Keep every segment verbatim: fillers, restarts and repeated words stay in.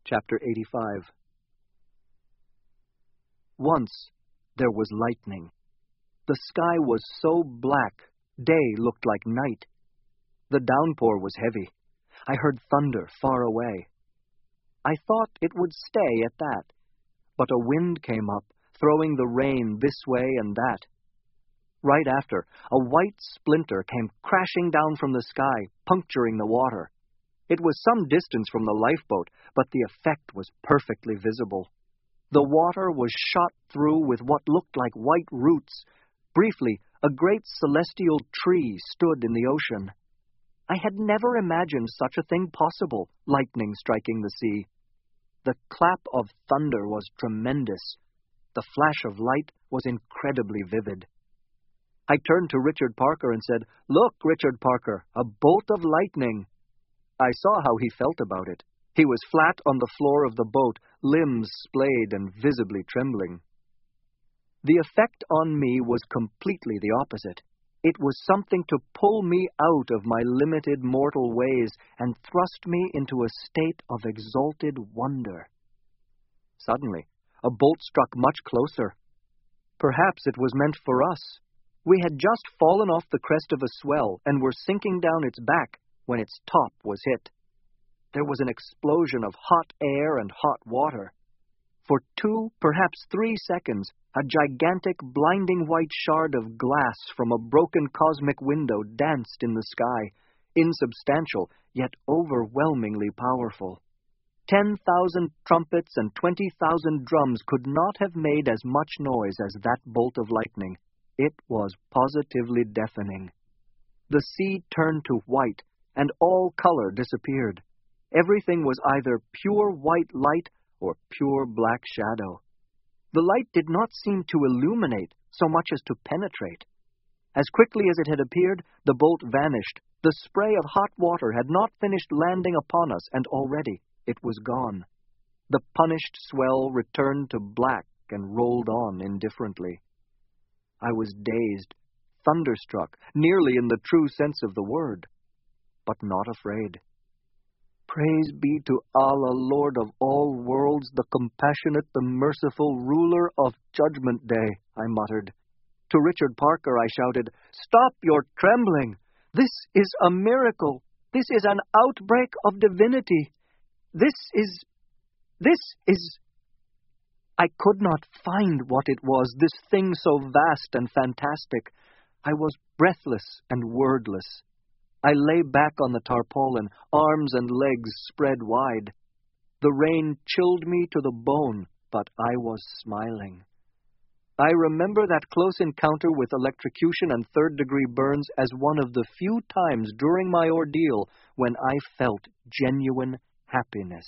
Chapter eighty-five. Once there was lightning. The sky was so black, day looked like night. The downpour was heavy. I heard thunder far away. I thought it would stay at that, but a wind came up, throwing the rain this way and that. Right after, a white splinter came crashing down from the sky, puncturing the water. It was some distance from the lifeboat, but the effect was perfectly visible. The water was shot through with what looked like white roots. Briefly, a great celestial tree stood in the ocean. I had never imagined such a thing possible, lightning striking the sea. The clap of thunder was tremendous. The flash of light was incredibly vivid. I turned to Richard Parker and said, "Look, Richard Parker, a bolt of lightning." I saw how he felt about it. He was flat on the floor of the boat, limbs splayed and visibly trembling. The effect on me was completely the opposite. It was something to pull me out of my limited mortal ways and thrust me into a state of exalted wonder. Suddenly, a bolt struck much closer. Perhaps it was meant for us. We had just fallen off the crest of a swell and were sinking down its back when its top was hit. There was an explosion of hot air and hot water. For two, perhaps three seconds, a gigantic, blinding white shard of glass from a broken cosmic window danced in the sky, insubstantial, yet overwhelmingly powerful. Ten thousand trumpets and twenty thousand drums could not have made as much noise as that bolt of lightning. It was positively deafening. The sea turned to white, and all color disappeared. Everything was either pure white light or pure black shadow. The light did not seem to illuminate so much as to penetrate. As quickly as it had appeared, the bolt vanished. The spray of hot water had not finished landing upon us, and already it was gone. The punished swell returned to black and rolled on indifferently. I was dazed, thunderstruck, nearly in the true sense of the word, but not afraid. "Praise be to Allah, Lord of all worlds, the compassionate, the merciful, ruler of Judgment Day," I muttered. To Richard Parker I shouted, "Stop your trembling! This is a miracle! This is an outbreak of divinity! This is... this is..." I could not find what it was, this thing so vast and fantastic. I was breathless and wordless. I lay back on the tarpaulin, arms and legs spread wide. The rain chilled me to the bone, but I was smiling. I remember that close encounter with electrocution and third-degree burns as one of the few times during my ordeal when I felt genuine happiness.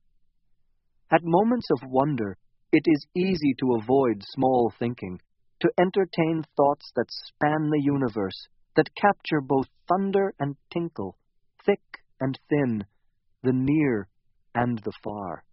At moments of wonder, it is easy to avoid small thinking, to entertain thoughts that span the universe, that capture both thunder and tinkle, thick and thin, the near and the far.